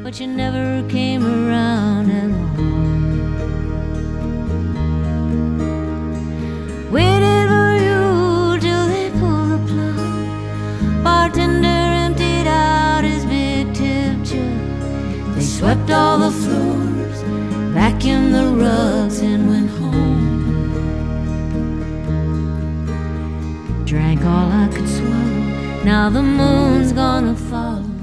but you never came around at all. Waited for you till they pulled the plug. Bartender emptied out his big tip jug. They swept all the floors, vacuumed the rugs, and went home. Drank all I could swallow, now the moon's gonna follow.